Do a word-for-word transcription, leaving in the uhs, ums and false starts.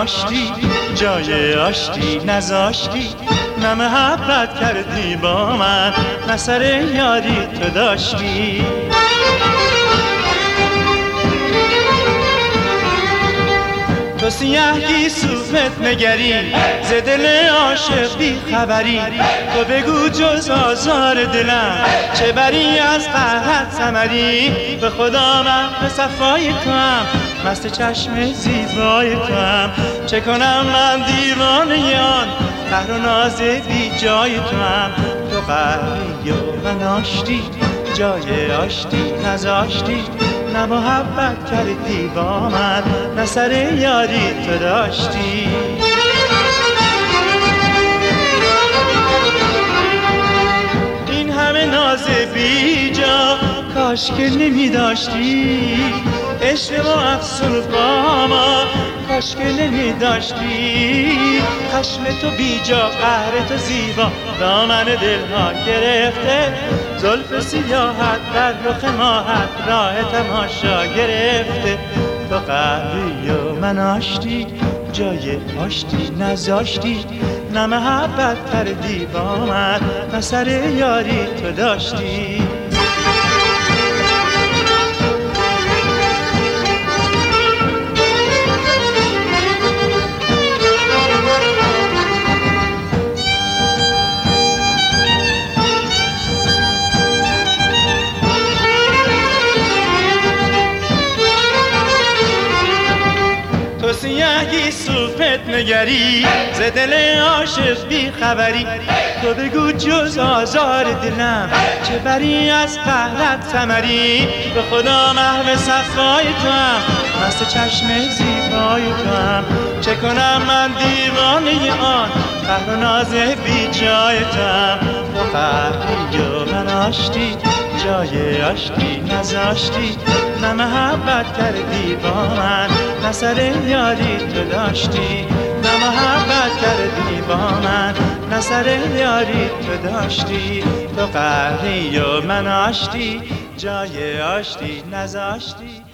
آشتی جای آشتی نذاشتی، نه محبت کردی با من نه سر یاری تو داشتی. تو سیاه گیسوفت نگری ز دل عاشق بی خبری، تو بگو جز آزار دلم چه بری از قهرت ثمری. به خدا من به صفای تو هم مست چشم زیبای تو هم، چه کنم من دیوانه آن قهر و ناز بی جای تو هم. تو قهری و من آشتی جای آشتی نذاشتی، نه محبت کردی با من نه سر یاری تو داشتی. این همه ناز بی جا کاش که نمی داشتی، عشق و افسون با ما کاش که نمی داشتی. خشم تو بی جا قهر تو زیبا دامن دلها گرفته، زلف سیاحت بر رخ ماهت راه تماشا گرفته. تو قهری و من آشتی جای آشتی نذاشتی، نه محبت کردی با من نه سر یاری تو داشتی. تو سیاه گیسوفت نگری ز دل عاشق بی خبری، تو بگو جز آزار دلم چه بری از قهرت ثمری. به خدا محو صفای تو هم مست چشم زیبای تو هم، چه کنم من دیوانه آن قهر و ناز بی جای تو هم. تو قهری و من آشتی جای آشتی نذاشتی، نه محبت کردی با من نه سر یاری تو داشتی. نه محبت کردی با من نه سر یاری تو داشتی. تو قهری و من آشتی جای آشتی نذاشتی.